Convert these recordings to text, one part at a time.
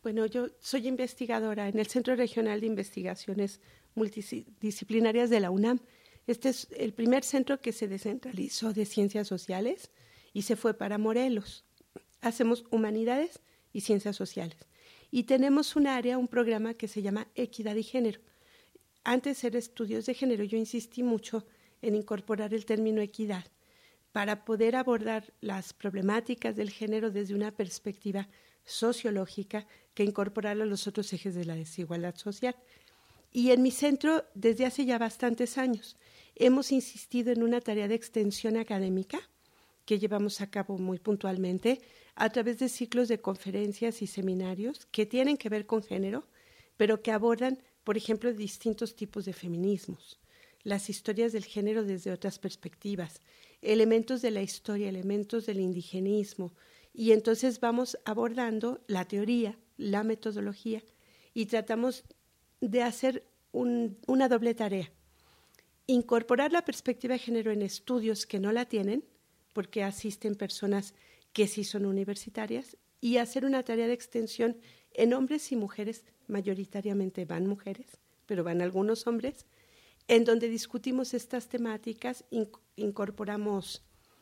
Bueno, yo soy investigadora en el Centro Regional de Investigaciones Multidisciplinarias de la UNAM. Este es el primer centro que se descentralizó de ciencias sociales y se fue para Morelos. Hacemos humanidades y ciencias sociales. Y tenemos un programa que se llama Equidad y Género. Antes de hacer estudios de género, yo insistí mucho en incorporar el término equidad para poder abordar las problemáticas del género desde una perspectiva sociológica que incorporara los otros ejes de la desigualdad social. Y en mi centro, desde hace ya bastantes años, hemos insistido en una tarea de extensión académica que llevamos a cabo muy puntualmente a través de ciclos de conferencias y seminarios que tienen que ver con género, pero que abordan, por ejemplo, distintos tipos de feminismos, las historias del género desde otras perspectivas, elementos de la historia, elementos del indigenismo, y entonces vamos abordando la teoría, la metodología, y tratamos de hacer una doble tarea. Incorporar la perspectiva de género en estudios que no la tienen, porque asisten personas que sí son universitarias, y hacer una tarea de extensión en hombres y mujeres, mayoritariamente van mujeres, pero van algunos hombres, en donde discutimos estas temáticas, incorporamos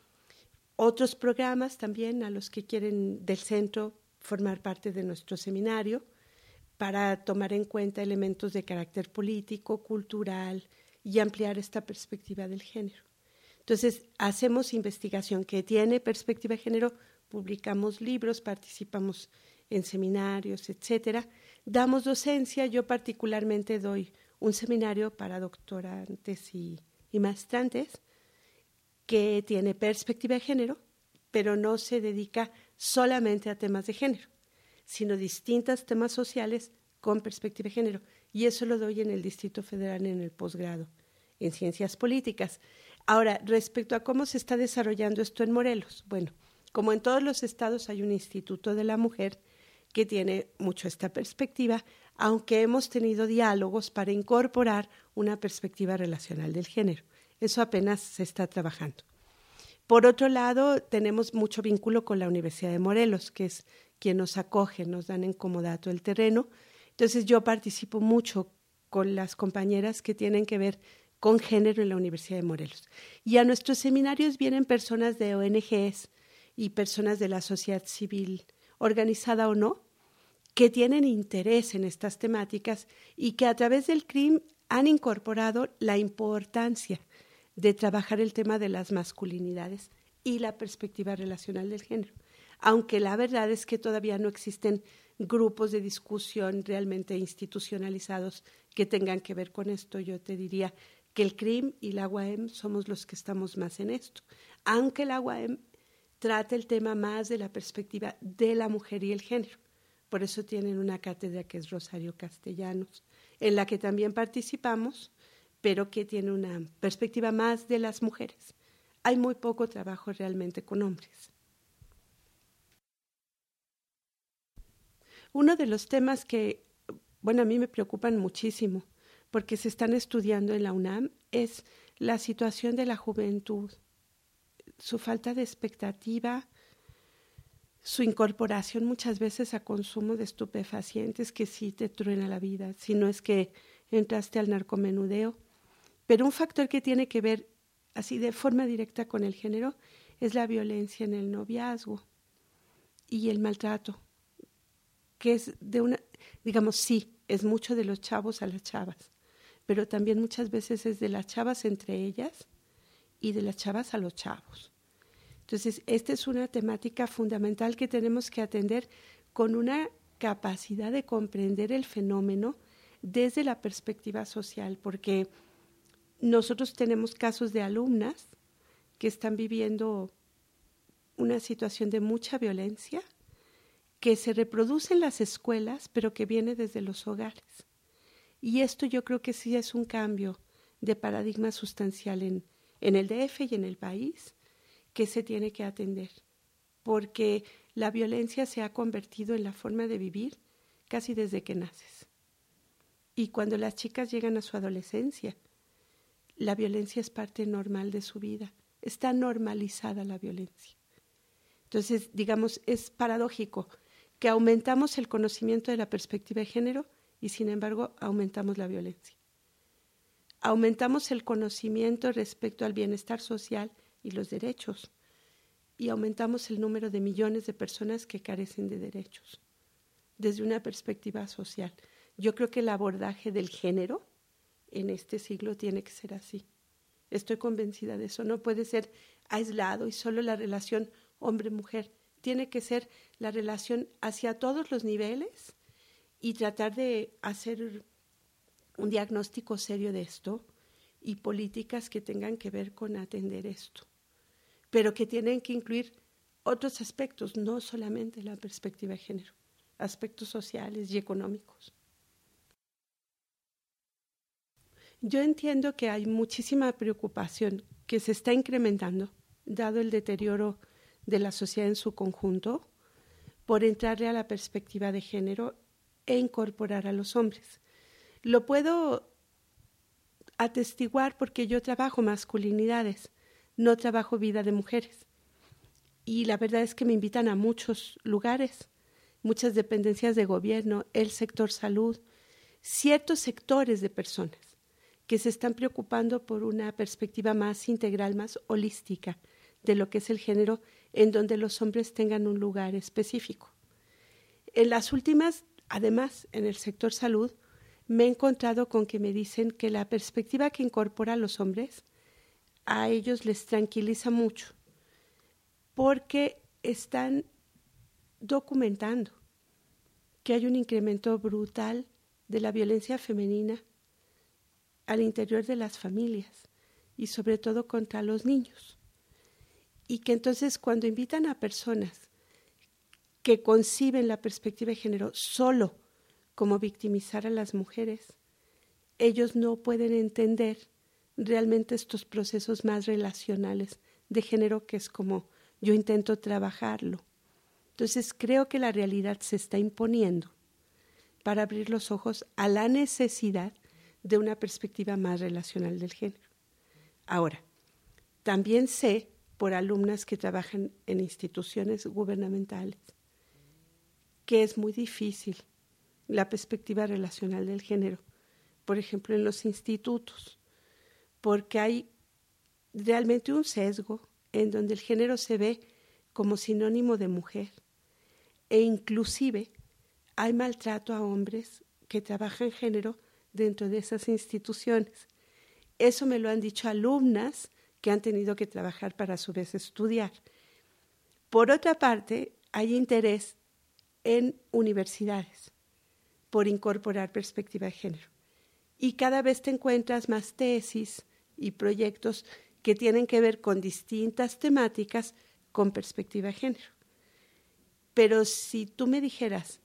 otros programas también a los que quieren del centro formar parte de nuestro seminario para tomar en cuenta elementos de carácter político, cultural y ampliar esta perspectiva del género. Entonces, hacemos investigación que tiene perspectiva de género, publicamos libros, participamos en seminarios, etcétera. Damos docencia, yo particularmente doy un seminario para doctorantes y maestrantes que tiene perspectiva de género, pero no se dedica solamente a temas de género, sino distintos temas sociales con perspectiva de género. Y eso lo doy en el Distrito Federal en el posgrado, en Ciencias Políticas. Ahora, respecto a cómo se está desarrollando esto en Morelos, bueno, como en todos los estados hay un Instituto de la Mujer que tiene mucho esta perspectiva, aunque hemos tenido diálogos para incorporar una perspectiva relacional del género. Eso apenas se está trabajando. Por otro lado, tenemos mucho vínculo con la Universidad de Morelos, que es quien nos acoge, nos dan en comodato el terreno. Entonces yo participo mucho con las compañeras que tienen que ver con género en la Universidad de Morelos. Y a nuestros seminarios vienen personas de ONGs y personas de la sociedad civil, organizada o no, que tienen interés en estas temáticas y que a través del CRIM han incorporado la importancia de trabajar el tema de las masculinidades y la perspectiva relacional del género. Aunque la verdad es que todavía no existen grupos de discusión realmente institucionalizados que tengan que ver con esto, yo te diría que el CRIM y la UAM somos los que estamos más en esto, aunque la UAM trata el tema más de la perspectiva de la mujer y el género. Por eso tienen una cátedra que es Rosario Castellanos, en la que también participamos, pero que tiene una perspectiva más de las mujeres. Hay muy poco trabajo realmente con hombres. Uno de los temas que, bueno, a mí me preocupan muchísimo, porque se están estudiando en la UNAM, es la situación de la juventud, su falta de expectativa, su incorporación muchas veces a consumo de estupefacientes que sí te truena la vida, si no es que entraste al narcomenudeo. Pero un factor que tiene que ver así de forma directa con el género es la violencia en el noviazgo y el maltrato, que es de una, digamos, sí, es mucho de los chavos a las chavas, pero también muchas veces es de las chavas entre ellas y de las chavas a los chavos. Entonces, esta es una temática fundamental que tenemos que atender con una capacidad de comprender el fenómeno desde la perspectiva social, porque nosotros tenemos casos de alumnas que están viviendo una situación de mucha violencia que se reproduce en las escuelas, pero que viene desde los hogares. Y esto yo creo que sí es un cambio de paradigma sustancial en el DF y en el país que se tiene que atender, porque la violencia se ha convertido en la forma de vivir casi desde que naces. Y cuando las chicas llegan a su adolescencia, la violencia es parte normal de su vida. Está normalizada la violencia. Entonces, digamos, es paradójico que aumentamos el conocimiento de la perspectiva de género y, sin embargo, aumentamos la violencia. Aumentamos el conocimiento respecto al bienestar social y los derechos, y aumentamos el número de millones de personas que carecen de derechos desde una perspectiva social. Yo creo que el abordaje del género en este siglo tiene que ser así. Estoy convencida de eso. No puede ser aislado y solo la relación hombre-mujer. Tiene que ser la relación hacia todos los niveles y tratar de hacer un diagnóstico serio de esto y políticas que tengan que ver con atender esto, pero que tienen que incluir otros aspectos, no solamente la perspectiva de género, aspectos sociales y económicos. Yo entiendo que hay muchísima preocupación que se está incrementando, dado el deterioro de la sociedad en su conjunto, por entrarle a la perspectiva de género e incorporar a los hombres. Lo puedo atestiguar porque yo trabajo masculinidades, no trabajo vida de mujeres. Y la verdad es que me invitan a muchos lugares, muchas dependencias de gobierno, el sector salud, ciertos sectores de personas que se están preocupando por una perspectiva más integral, más holística de lo que es el género, en donde los hombres tengan un lugar específico. En las últimas, además, en el sector salud, me he encontrado con que me dicen que la perspectiva que incorpora a los hombres a ellos les tranquiliza mucho, porque están documentando que hay un incremento brutal de la violencia femenina al interior de las familias y sobre todo contra los niños. Y que entonces cuando invitan a personas que conciben la perspectiva de género solo como victimizar a las mujeres, ellos no pueden entender realmente estos procesos más relacionales de género, que es como yo intento trabajarlo. Entonces creo que la realidad se está imponiendo para abrir los ojos a la necesidad de una perspectiva más relacional del género. Ahora, también sé por alumnas que trabajan en instituciones gubernamentales que es muy difícil la perspectiva relacional del género, por ejemplo en los institutos, porque hay realmente un sesgo en donde el género se ve como sinónimo de mujer, e inclusive hay maltrato a hombres que trabajan género dentro de esas instituciones. Eso me lo han dicho alumnas que han tenido que trabajar para a su vez estudiar. Por otra parte, hay interés en universidades por incorporar perspectiva de género. Y cada vez te encuentras más tesis y proyectos que tienen que ver con distintas temáticas con perspectiva de género. Pero si tú me dijeras,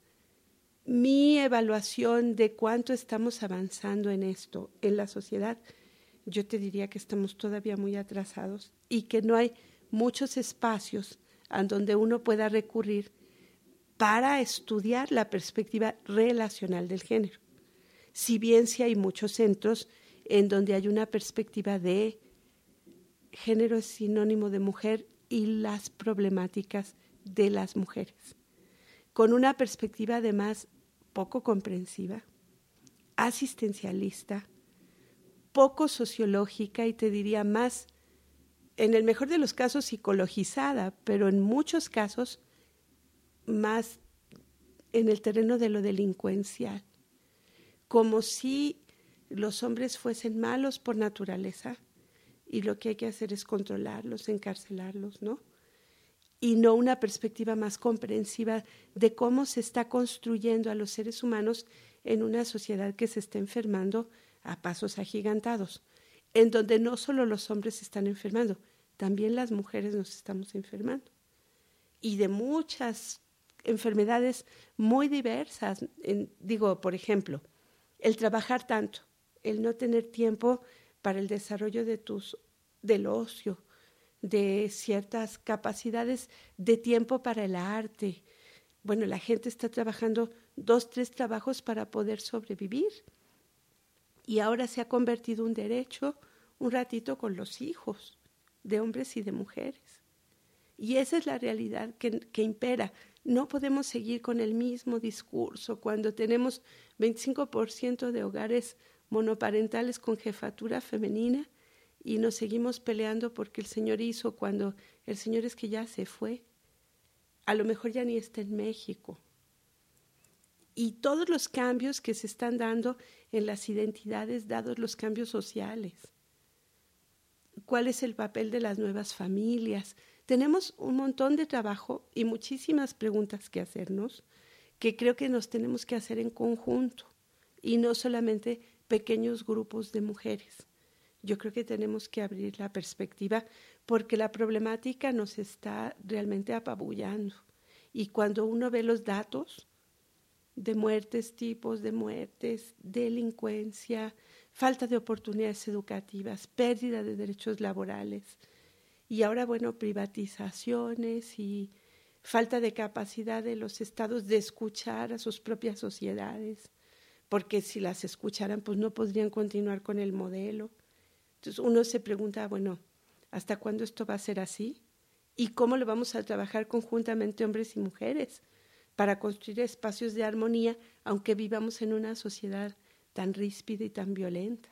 mi evaluación de cuánto estamos avanzando en esto en la sociedad, yo te diría que estamos todavía muy atrasados y que no hay muchos espacios a donde uno pueda recurrir para estudiar la perspectiva relacional del género. Si bien sí hay muchos centros en donde hay una perspectiva de género es sinónimo de mujer y las problemáticas de las mujeres, con una perspectiva además poco comprensiva, asistencialista, poco sociológica y te diría más, en el mejor de los casos, psicologizada, pero en muchos casos más en el terreno de lo delincuencial, como si los hombres fuesen malos por naturaleza y lo que hay que hacer es controlarlos, encarcelarlos, ¿no? Y no una perspectiva más comprensiva de cómo se está construyendo a los seres humanos en una sociedad que se está enfermando a pasos agigantados, en donde no solo los hombres se están enfermando, también las mujeres nos estamos enfermando. Y de muchas enfermedades muy diversas. Por ejemplo, el trabajar tanto, el no tener tiempo para el desarrollo del ocio, de ciertas capacidades de tiempo para el arte. Bueno, la gente está trabajando 2, 3 trabajos para poder sobrevivir. Y ahora se ha convertido un derecho un ratito con los hijos de hombres y de mujeres. Y esa es la realidad que impera. No podemos seguir con el mismo discurso cuando tenemos 25% de hogares monoparentales con jefatura femenina y nos seguimos peleando porque el Señor hizo cuando el Señor es que ya se fue. A lo mejor ya ni está en México. Y todos los cambios que se están dando en las identidades, dados los cambios sociales. ¿Cuál es el papel de las nuevas familias? Tenemos un montón de trabajo y muchísimas preguntas que hacernos, que creo que nos tenemos que hacer en conjunto y no solamente pequeños grupos de mujeres. Yo creo que tenemos que abrir la perspectiva porque la problemática nos está realmente apabullando. Y cuando uno ve los datos de muertes, tipos de muertes, delincuencia, falta de oportunidades educativas, pérdida de derechos laborales y ahora, privatizaciones y falta de capacidad de los estados de escuchar a sus propias sociedades, porque si las escucharan, pues no podrían continuar con el modelo. Entonces uno se pregunta, ¿hasta cuándo esto va a ser así? ¿Y cómo lo vamos a trabajar conjuntamente hombres y mujeres para construir espacios de armonía, aunque vivamos en una sociedad tan ríspida y tan violenta?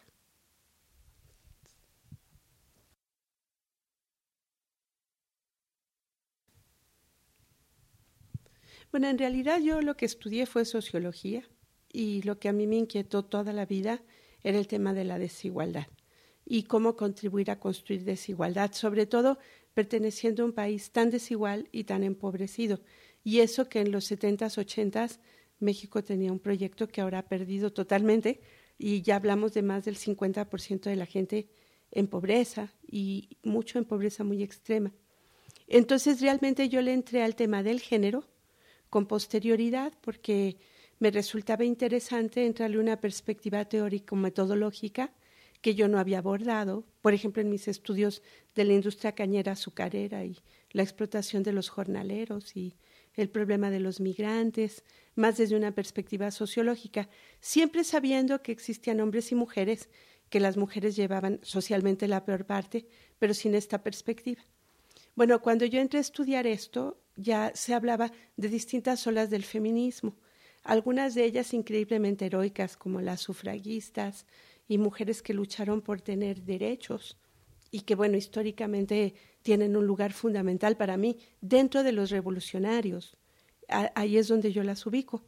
Bueno, en realidad yo lo que estudié fue sociología y lo que a mí me inquietó toda la vida era el tema de la desigualdad y cómo contribuir a construir desigualdad, sobre todo perteneciendo a un país tan desigual y tan empobrecido. Y eso que en los 70s, 80s México tenía un proyecto que ahora ha perdido totalmente y ya hablamos de más del 50% de la gente en pobreza y mucho en pobreza muy extrema. Entonces realmente yo le entré al tema del género con posterioridad porque me resultaba interesante entrarle una perspectiva teórico-metodológica que yo no había abordado, por ejemplo, en mis estudios de la industria cañera azucarera y la explotación de los jornaleros y el problema de los migrantes, más desde una perspectiva sociológica, siempre sabiendo que existían hombres y mujeres, que las mujeres llevaban socialmente la peor parte, pero sin esta perspectiva. Bueno, cuando yo entré a estudiar esto, ya se hablaba de distintas olas del feminismo, algunas de ellas increíblemente heroicas, como las sufragistas y mujeres que lucharon por tener derechos y que, históricamente tienen un lugar fundamental para mí dentro de los revolucionarios. Ahí es donde yo las ubico.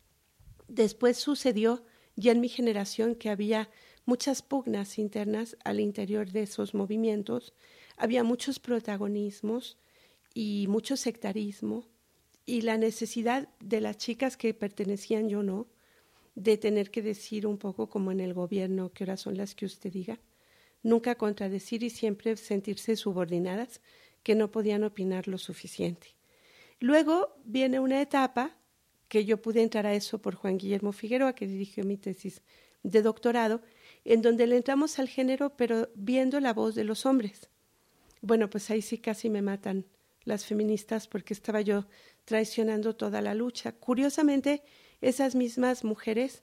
Después sucedió ya en mi generación que había muchas pugnas internas al interior de esos movimientos, había muchos protagonismos y mucho sectarismo y la necesidad de las chicas que pertenecían, yo no, de tener que decir un poco como en el gobierno, qué horas son las que usted diga, nunca contradecir y siempre sentirse subordinadas, que no podían opinar lo suficiente. Luego viene una etapa que yo pude entrar a eso por Juan Guillermo Figueroa, que dirigió mi tesis de doctorado, en donde le entramos al género, pero viendo la voz de los hombres. Bueno, pues ahí sí casi me matan las feministas porque estaba yo traicionando toda la lucha. Curiosamente, esas mismas mujeres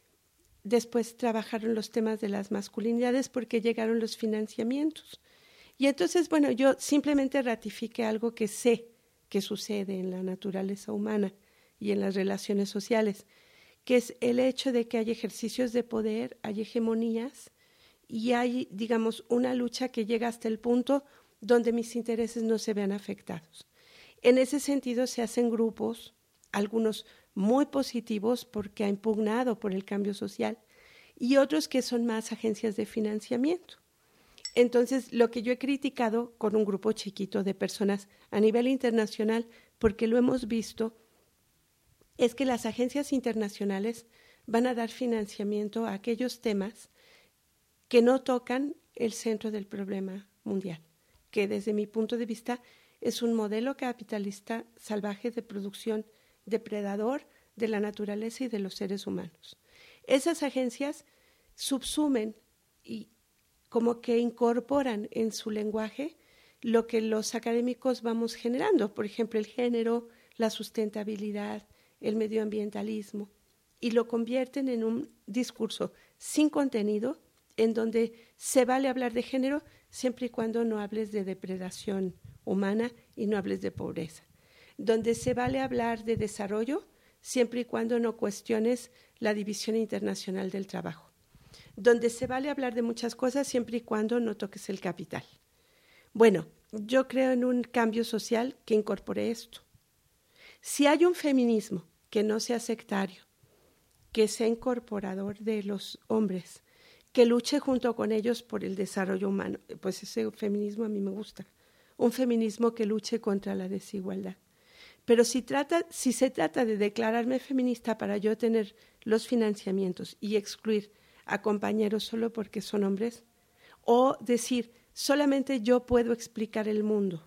después trabajaron los temas de las masculinidades porque llegaron los financiamientos. Y entonces, yo simplemente ratifiqué algo que sé que sucede en la naturaleza humana y en las relaciones sociales, que es el hecho de que hay ejercicios de poder, hay hegemonías y hay, una lucha que llega hasta el punto donde mis intereses no se vean afectados. En ese sentido se hacen grupos, algunos muy positivos porque ha impugnado por el cambio social y otros que son más agencias de financiamiento. Entonces, lo que yo he criticado con un grupo chiquito de personas a nivel internacional, porque lo hemos visto, es que las agencias internacionales van a dar financiamiento a aquellos temas que no tocan el centro del problema mundial, que desde mi punto de vista es un modelo capitalista salvaje de producción depredador de la naturaleza y de los seres humanos. Esas agencias subsumen y como que incorporan en su lenguaje lo que los académicos vamos generando, por ejemplo, el género, la sustentabilidad, el medioambientalismo, y lo convierten en un discurso sin contenido, en donde se vale hablar de género siempre y cuando no hables de depredación humana y no hables de pobreza. donde se vale hablar de desarrollo siempre y cuando no cuestiones la División Internacional del Trabajo, donde se vale hablar de muchas cosas siempre y cuando no toques el capital. Bueno, yo creo en un cambio social que incorpore esto. Si hay un feminismo que no sea sectario, que sea incorporador de los hombres, que luche junto con ellos por el desarrollo humano, pues ese feminismo a mí me gusta. Un feminismo que luche contra la desigualdad. Pero si se trata de declararme feminista para yo tener los financiamientos y excluir a compañeros solo porque son hombres, o decir, solamente yo puedo explicar el mundo,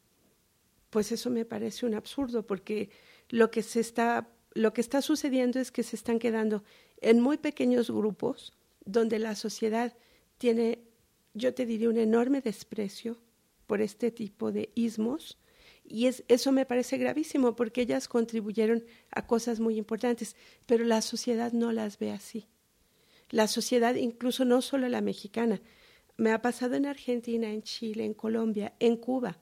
pues eso me parece un absurdo, porque lo que está sucediendo es que se están quedando en muy pequeños grupos donde la sociedad tiene, yo te diría, un enorme desprecio por este tipo de ismos, y eso me parece gravísimo porque ellas contribuyeron a cosas muy importantes, pero la sociedad no las ve así. La sociedad, incluso no solo la mexicana, me ha pasado en Argentina, en Chile, en Colombia, en Cuba.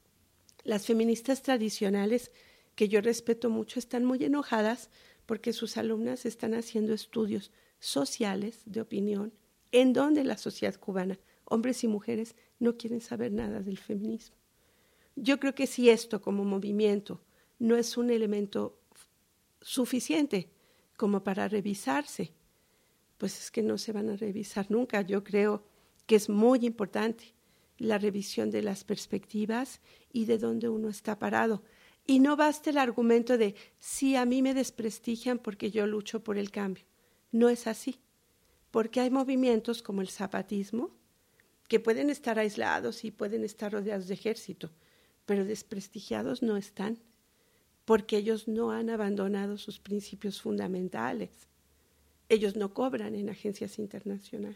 Las feministas tradicionales, que yo respeto mucho, están muy enojadas porque sus alumnas están haciendo estudios sociales de opinión en donde la sociedad cubana, hombres y mujeres, no quieren saber nada del feminismo. Yo creo que si esto como movimiento no es un elemento suficiente como para revisarse, pues es que no se van a revisar nunca. Yo creo que es muy importante la revisión de las perspectivas y de dónde uno está parado. Y no basta el argumento de, sí, a mí me desprestigian porque yo lucho por el cambio. No es así, porque hay movimientos como el zapatismo que pueden estar aislados y pueden estar rodeados de ejército, pero desprestigiados no están, porque ellos no han abandonado sus principios fundamentales. Ellos no cobran en agencias internacionales.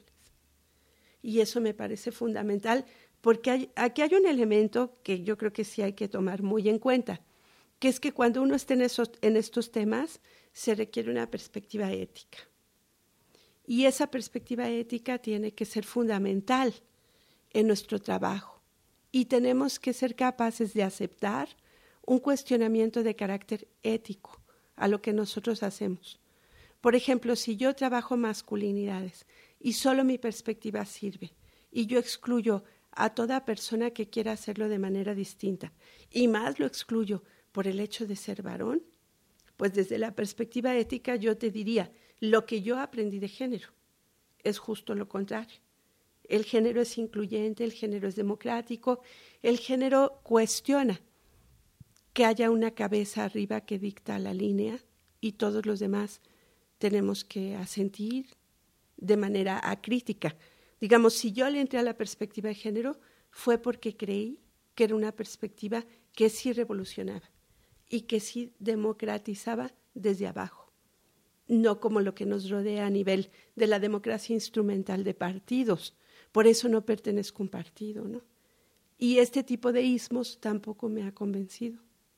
Y eso me parece fundamental, porque aquí hay un elemento que yo creo que sí hay que tomar muy en cuenta, que es que cuando uno está en estos temas, se requiere una perspectiva ética. Y esa perspectiva ética tiene que ser fundamental en nuestro trabajo. Y tenemos que ser capaces de aceptar un cuestionamiento de carácter ético a lo que nosotros hacemos. Por ejemplo, si yo trabajo masculinidades y solo mi perspectiva sirve y yo excluyo a toda persona que quiera hacerlo de manera distinta y más lo excluyo por el hecho de ser varón, pues desde la perspectiva ética yo te diría, lo que yo aprendí de género es justo lo contrario. El género es incluyente, el género es democrático, el género cuestiona que haya una cabeza arriba que dicta la línea y todos los demás tenemos que asentir de manera acrítica. Digamos, si yo le entré a la perspectiva de género fue porque creí que era una perspectiva que sí revolucionaba y que sí democratizaba desde abajo, no como lo que nos rodea a nivel de la democracia instrumental de partidos. Por eso no pertenezco a un partido, ¿no? Y este tipo de ismos tampoco me ha convencido.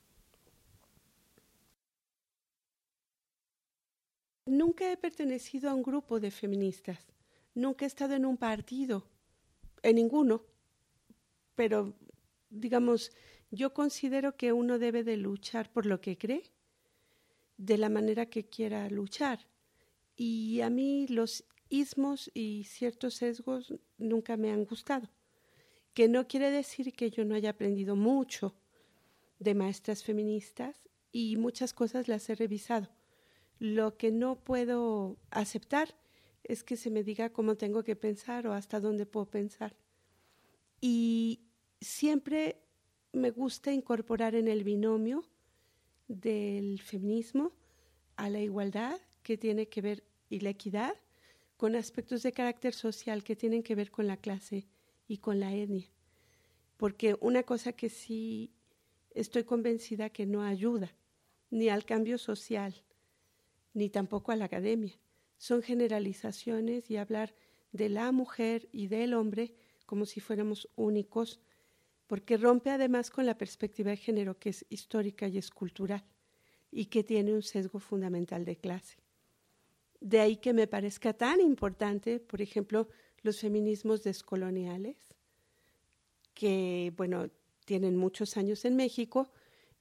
Nunca he pertenecido a un grupo de feministas, nunca he estado en un partido, en ninguno, pero digamos, yo considero que uno debe de luchar por lo que cree, de la manera que quiera luchar. Y a mí los ismos y ciertos sesgos nunca me han gustado, que no quiere decir que yo no haya aprendido mucho de maestras feministas y muchas cosas las he revisado. Lo que no puedo aceptar es que se me diga cómo tengo que pensar o hasta dónde puedo pensar. Y siempre me gusta incorporar en el binomio del feminismo a la igualdad, que tiene que ver, y la equidad, con aspectos de carácter social que tienen que ver con la clase y con la etnia. Porque una cosa que sí estoy convencida que no ayuda ni al cambio social, ni tampoco a la academia, son generalizaciones y hablar de la mujer y del hombre como si fuéramos únicos, porque rompe además con la perspectiva de género que es histórica y es cultural y que tiene un sesgo fundamental de clase. De ahí que me parezca tan importante, por ejemplo, los feminismos descoloniales, que, bueno, tienen muchos años en México,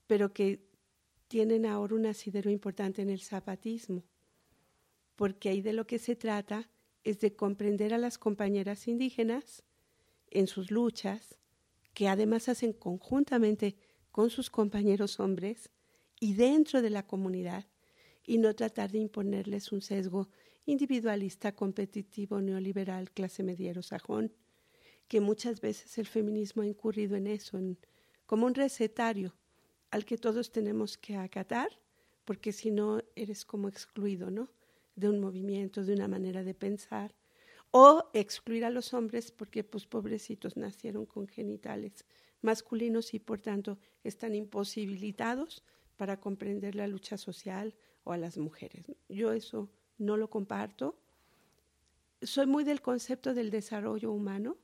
pero que tienen ahora un asidero importante en el zapatismo, porque ahí de lo que se trata es de comprender a las compañeras indígenas en sus luchas, que además hacen conjuntamente con sus compañeros hombres y dentro de la comunidad, y no tratar de imponerles un sesgo individualista, competitivo, neoliberal, clase mediero, sajón, que muchas veces el feminismo ha incurrido en eso, como un recetario al que todos tenemos que acatar, porque si no eres como excluido, ¿no?, de un movimiento, de una manera de pensar, o excluir a los hombres porque, pues, pobrecitos, nacieron con genitales masculinos y, por tanto, están imposibilitados para comprender la lucha social o a las mujeres. Yo eso no lo comparto. Soy muy del concepto del desarrollo humano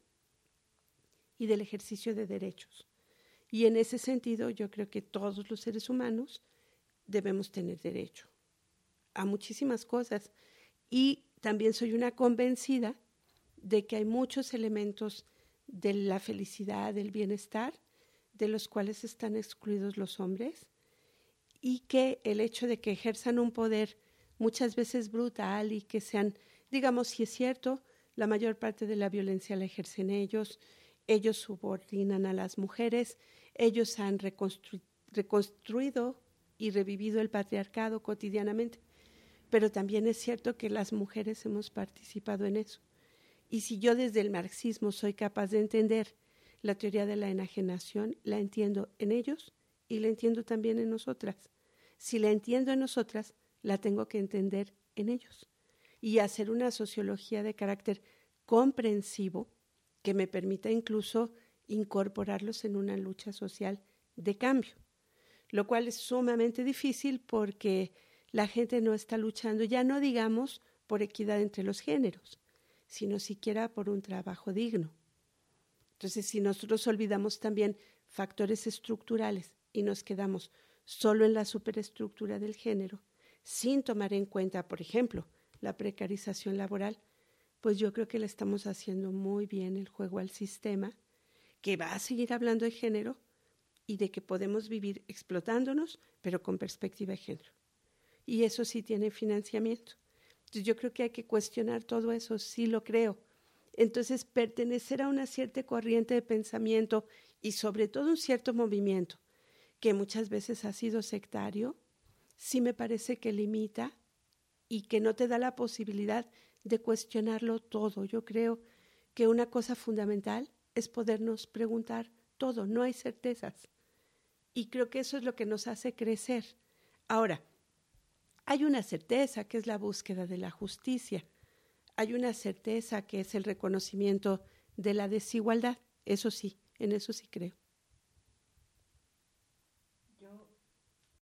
y del ejercicio de derechos. Y en ese sentido, yo creo que todos los seres humanos debemos tener derecho a muchísimas cosas. Y también soy una convencida de que hay muchos elementos de la felicidad, del bienestar, de los cuales están excluidos los hombres, y que el hecho de que ejerzan un poder muchas veces brutal y que sean, digamos, si es cierto, la mayor parte de la violencia la ejercen ellos subordinan a las mujeres, ellos han reconstruido y revivido el patriarcado cotidianamente, pero también es cierto que las mujeres hemos participado en eso. Y si yo desde el marxismo soy capaz de entender la teoría de la enajenación, la entiendo en ellos y la entiendo también en nosotras. Si la entiendo en nosotras, la tengo que entender en ellos. Y hacer una sociología de carácter comprensivo que me permita incluso incorporarlos en una lucha social de cambio, lo cual es sumamente difícil porque la gente no está luchando, ya no digamos por equidad entre los géneros, sino siquiera por un trabajo digno. Entonces, si nosotros olvidamos también factores estructurales y nos quedamos solo en la superestructura del género, sin tomar en cuenta, por ejemplo, la precarización laboral, pues yo creo que le estamos haciendo muy bien el juego al sistema, que va a seguir hablando de género y de que podemos vivir explotándonos, pero con perspectiva de género. Y eso sí tiene financiamiento. Entonces yo creo que hay que cuestionar todo eso, sí lo creo. Entonces pertenecer a una cierta corriente de pensamiento y sobre todo un cierto movimiento que muchas veces ha sido sectario, sí me parece que limita y que no te da la posibilidad de cuestionarlo todo. Yo creo que una cosa fundamental es podernos preguntar todo, no hay certezas. Y creo que eso es lo que nos hace crecer. Ahora, hay una certeza que es la búsqueda de la justicia. Hay una certeza que es el reconocimiento de la desigualdad. Eso sí, en eso sí creo.